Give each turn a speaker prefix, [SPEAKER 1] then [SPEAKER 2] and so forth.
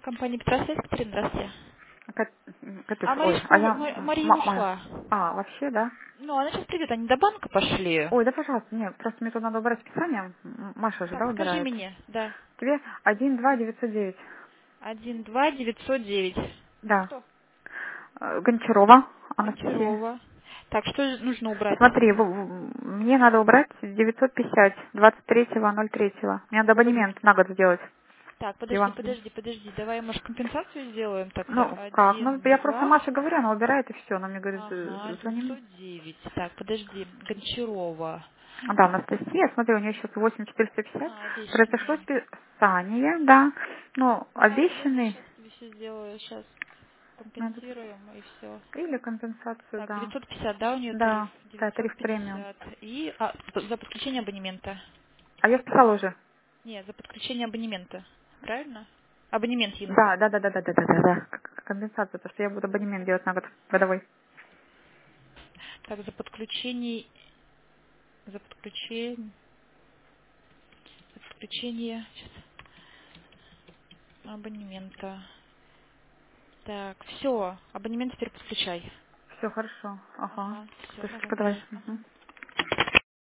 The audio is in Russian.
[SPEAKER 1] Компания Петросвет, Катерина, здравствуйте. А
[SPEAKER 2] Ой,
[SPEAKER 1] Мария ушла.
[SPEAKER 2] вообще, да?
[SPEAKER 1] Ну, она сейчас придет, они до банка пошли.
[SPEAKER 2] Ой, да, пожалуйста, нет, просто мне тут надо убрать списание. Маша же,
[SPEAKER 1] Так,
[SPEAKER 2] да,
[SPEAKER 1] скажи
[SPEAKER 2] убирает?
[SPEAKER 1] мне, да.
[SPEAKER 2] Тебе 12909.
[SPEAKER 1] 12909.
[SPEAKER 2] Да.
[SPEAKER 1] Кто?
[SPEAKER 2] Гончарова, Анастасия.
[SPEAKER 1] Гончарова. Так, что нужно убрать?
[SPEAKER 2] Смотри, мне надо убрать 950, 23.03. Мне надо абонемент на год сделать.
[SPEAKER 1] Так, подожди,
[SPEAKER 2] Иван.
[SPEAKER 1] подожди, подожди. Давай, может, компенсацию сделаем тогда?
[SPEAKER 2] Ну, как? Ну,
[SPEAKER 1] Один,
[SPEAKER 2] я просто
[SPEAKER 1] два.
[SPEAKER 2] Маше говорю, она убирает и все. Она мне говорит,
[SPEAKER 1] Ага,
[SPEAKER 2] звони.
[SPEAKER 1] 909. Так, подожди. Гончарова.
[SPEAKER 2] Да, Анастасия, смотри, у нее сейчас 8450. Произошло
[SPEAKER 1] Обещанные.
[SPEAKER 2] списание, да. Но
[SPEAKER 1] Да, подожди,
[SPEAKER 2] обещанный,
[SPEAKER 1] сейчас тебе все сделаю. Сейчас
[SPEAKER 2] надо-
[SPEAKER 1] компенсируем и все.
[SPEAKER 2] или компенсацию,
[SPEAKER 1] Так,
[SPEAKER 2] да.
[SPEAKER 1] 950, да, у нее тариф?
[SPEAKER 2] Да, да, тариф премиум.
[SPEAKER 1] 950. И за подключение абонемента.
[SPEAKER 2] А я списала уже.
[SPEAKER 1] Нет, за подключение абонемента. Правильно? Абонемент ей нужен.
[SPEAKER 2] Да, да, да, да, да, да, да, да, да. Компенсацию, потому что я буду абонемент делать на год годовой.
[SPEAKER 1] Так, за подключение сейчас, абонемента. Так, все, абонемент теперь подключай.
[SPEAKER 2] Все хорошо. Ага.
[SPEAKER 1] Ага, все,
[SPEAKER 2] Хорошо, давай.
[SPEAKER 1] давай. Ага.
[SPEAKER 2] Мгм.